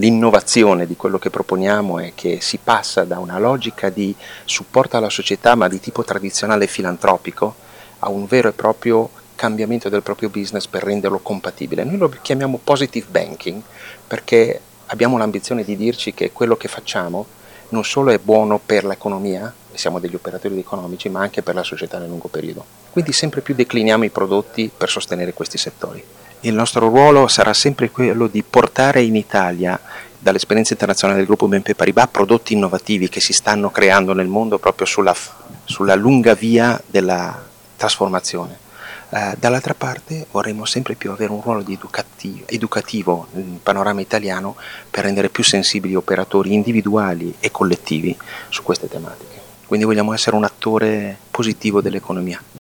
l'innovazione di quello che proponiamo è che si passa da una logica di supporto alla società ma di tipo tradizionale e filantropico a un vero e proprio cambiamento del proprio business per renderlo compatibile. Noi lo chiamiamo positive banking perché abbiamo l'ambizione di dirci che quello che facciamo non solo è buono per l'economia, siamo degli operatori economici, ma anche per la società nel lungo periodo. Quindi sempre più decliniamo i prodotti per sostenere questi settori. Il nostro ruolo sarà sempre quello di portare in Italia, dall'esperienza internazionale del gruppo BNP Paribas, prodotti innovativi che si stanno creando nel mondo proprio sulla lunga via della trasformazione. Dall'altra parte vorremmo sempre più avere un ruolo di educativo nel panorama italiano per rendere più sensibili operatori individuali e collettivi su queste tematiche. Quindi vogliamo essere un attore positivo dell'economia.